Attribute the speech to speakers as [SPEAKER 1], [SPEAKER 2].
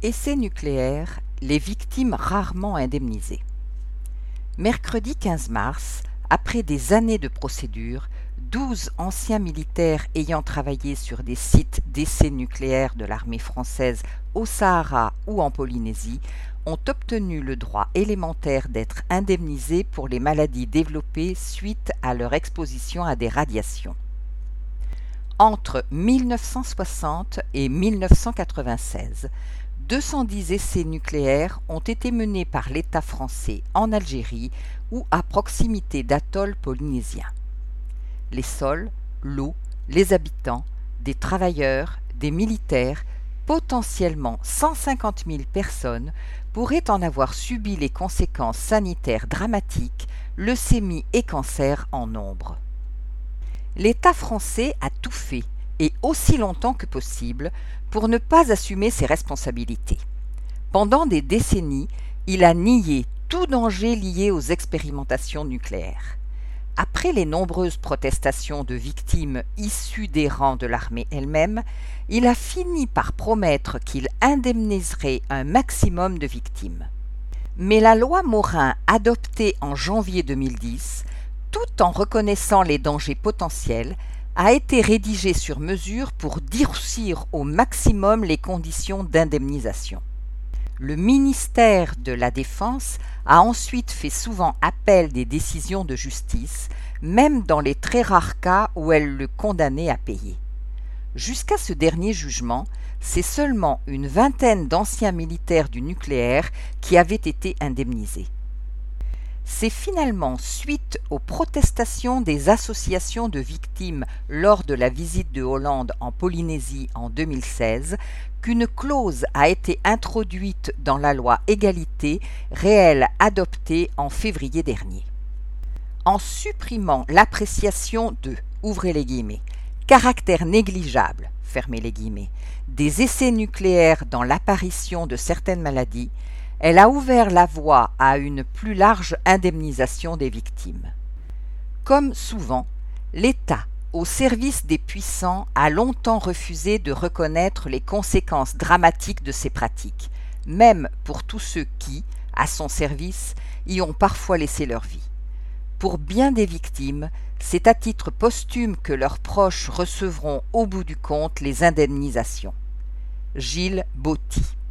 [SPEAKER 1] Essais nucléaires, les victimes rarement indemnisées. Mercredi 15 mars, après des années de procédure, 12 anciens militaires ayant travaillé sur des sites d'essais nucléaires de l'armée française au Sahara ou en Polynésie ont obtenu le droit élémentaire d'être indemnisés pour les maladies développées suite à leur exposition à des radiations. Entre 1960 et 1996, 210 essais nucléaires ont été menés par l'État français en Algérie ou à proximité d'atolls polynésiens. Les sols, l'eau, les habitants, des travailleurs, des militaires, potentiellement 150 000 personnes pourraient en avoir subi les conséquences sanitaires dramatiques, leucémie et cancer en nombre. L'État français a tout fait, et aussi longtemps que possible, pour ne pas assumer ses responsabilités. Pendant des décennies, il a nié tout danger lié aux expérimentations nucléaires. Après les nombreuses protestations de victimes issues des rangs de l'armée elle-même, il a fini par promettre qu'il indemniserait un maximum de victimes. Mais la loi Morin, adoptée en janvier 2010, tout en reconnaissant les dangers potentiels, a été rédigée sur mesure pour durcir au maximum les conditions d'indemnisation. Le ministère de la Défense a ensuite fait souvent appel des décisions de justice, même dans les très rares cas où elle le condamnait à payer. Jusqu'à ce dernier jugement, c'est seulement une vingtaine d'anciens militaires du nucléaire qui avaient été indemnisés. C'est finalement suite aux protestations des associations de victimes lors de la visite de Hollande en Polynésie en 2016 qu'une clause a été introduite dans la loi Égalité réelle adoptée en février dernier. En supprimant l'appréciation de, ouvrez les guillemets, caractère négligeable, fermez les guillemets, des essais nucléaires dans l'apparition de certaines maladies, elle a ouvert la voie à une plus large indemnisation des victimes. Comme souvent, l'État, au service des puissants, a longtemps refusé de reconnaître les conséquences dramatiques de ces pratiques, même pour tous ceux qui, à son service, y ont parfois laissé leur vie. Pour bien des victimes, c'est à titre posthume que leurs proches recevront au bout du compte les indemnisations. Gilles Botti.